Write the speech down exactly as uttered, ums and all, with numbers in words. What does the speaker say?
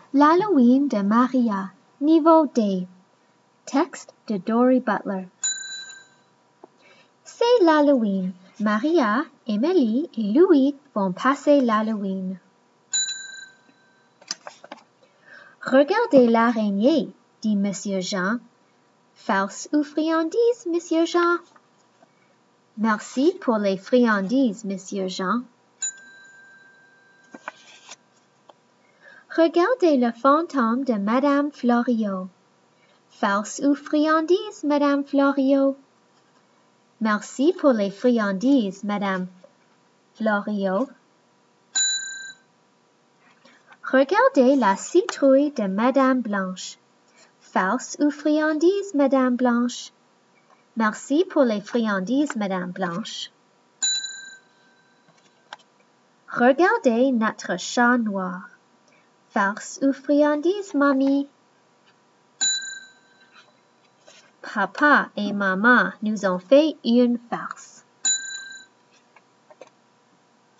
L'Halloween de Maria, niveau D. Texte de Dory Butler. C'est l'Halloween. Maria, Émilie et Louis vont passer l'Halloween. Regardez l'araignée, dit Monsieur Jean. Farce ou friandise, Monsieur Jean? Merci pour les friandises, Monsieur Jean. Regardez le fantôme de Madame Floriot. Farce ou friandise, Madame Floriot? Merci pour les friandises, Madame Floriot. Regardez la citrouille de Madame Blanche. Farce ou friandise, Madame Blanche? Merci pour les friandises, Madame Blanche. Regardez notre chat noir. Farce ou friandise, Mamie? Papa et Maman nous ont fait une farce.